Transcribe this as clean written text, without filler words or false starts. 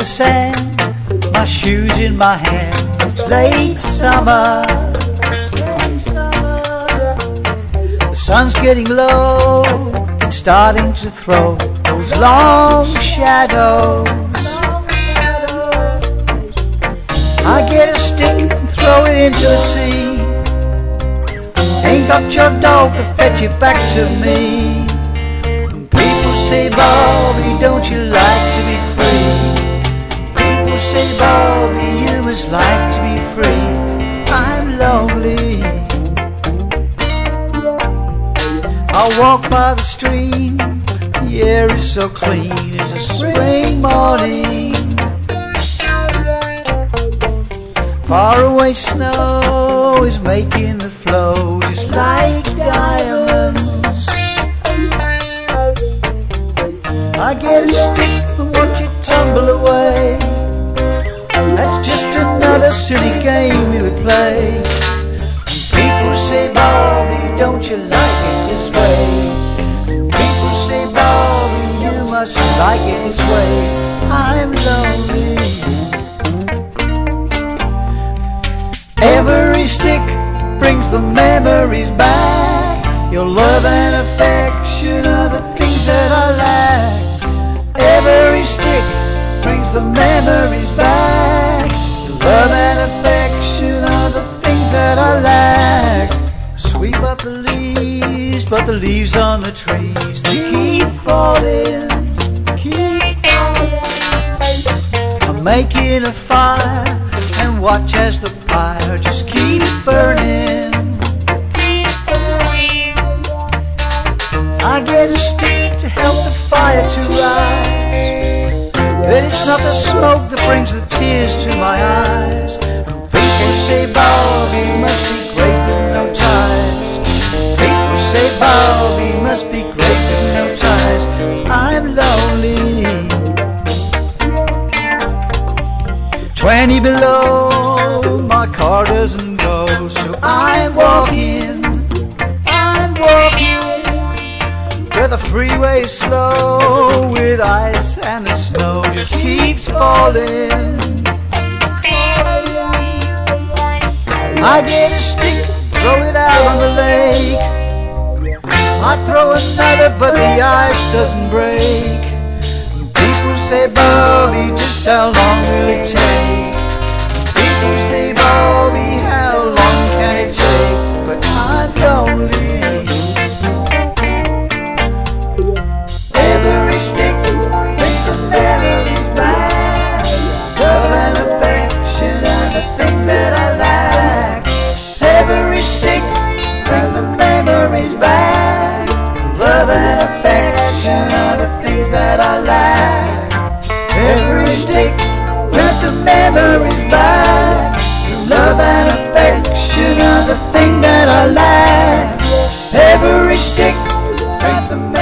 the sand, my shoes in my hand. It's late summer, the sun's getting low, it's starting to throw those long shadows. I get a stick and throw it into the sea. Ain't got your dog to fetch it back to me. And people say, Bobby, don't you like to be free? People say, Bobby, you must like to be free. I'm lonely. I'll walk by the stream, the air is so clean, it's a spring morning. Far away snow is making the flow just like diamonds. I get a stick and watch it tumble away. That's just another silly game we would play. People say, Bobby, don't you like it this way? People say, Bobby, you must like it this way. I'm lonely. Every stick brings the memories back. Your love and affection are the things that I lack. Every stick brings the memories back. Your love and affection are the things that I lack. Sweep up the leaves, but the leaves on the trees, they keep falling, keep falling. I'm making a fire and watch as the fire just keeps burning. I get a stick to help the fire to rise, but it's not the smoke that brings the tears to my eyes. People say, Bobby must be great with no ties. People say, Bobby must be great with no ties. I'm lonely. 20 below, my car doesn't go, so I'm walking where the freeway is slow, with ice and the snow just keeps falling. I get a stick, throw it out on the lake. I throw another, but the ice doesn't break. People say, Bobby, just how long will it take? People say, Bobby, how long can it take? But I'm lonely. Every stick brings the memories back. Love and affection are the things that I lack. Every stick brings the memories back. Love and affection are the things that I lack. Every stick brings the memories back. Love and affection are the things that I lack. Every stick brings the